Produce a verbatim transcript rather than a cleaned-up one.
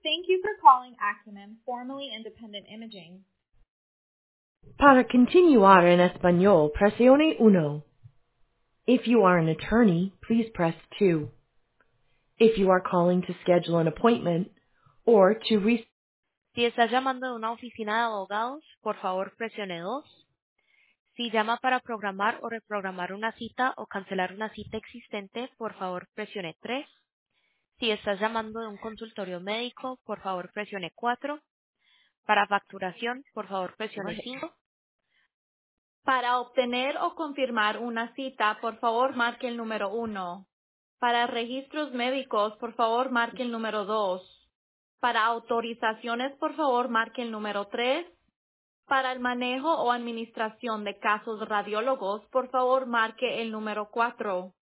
Thank you for calling Acumen, formerly Independent Imaging. Para continuar en español, presione uno. If you are an attorney, please press two. If you are calling to schedule an appointment or to re- Si está llamando de una oficina de abogados, por favor presione dos. Si llama para programar o reprogramar una cita o cancelar una cita existente, por favor presione tres. Si estás llamando de un consultorio médico, por favor presione cuatro. Para facturación, por favor presione cinco. Para obtener o confirmar una cita, por favor marque el número uno. Para registros médicos, por favor marque el número dos. Para autorizaciones, por favor marque el número tres. Para el manejo o administración de casos radiólogos, por favor marque el número cuatro.